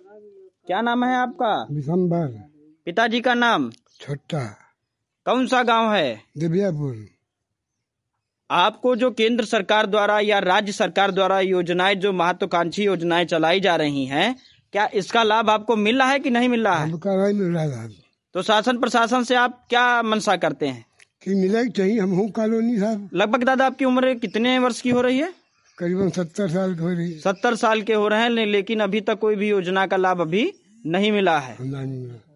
क्या नाम है आपका? विशंबर। पिताजी का नाम? छोटा। कौन सा गांव है? दिव्यापुर। आपको जो केंद्र सरकार द्वारा या राज्य सरकार द्वारा योजनाएं, जो महत्वाकांक्षी योजनाएं चलाई जा रही हैं, क्या इसका लाभ आपको मिल रहा है कि नहीं मिल रहा है? हमको नहीं मिल रहा है। तो शासन प्रशासन से आप क्या मंशा करते हैं? कि मिले चाहिए हमको कॉलोनी साहब। लगभग दादा आपकी उम्र कितने वर्ष की हो रही है? करीबन 70 साल की हो रही है। 70 साल के हो रहे हैं, लेकिन अभी तक कोई भी योजना का लाभ अभी नहीं मिला है। नहीं मिला।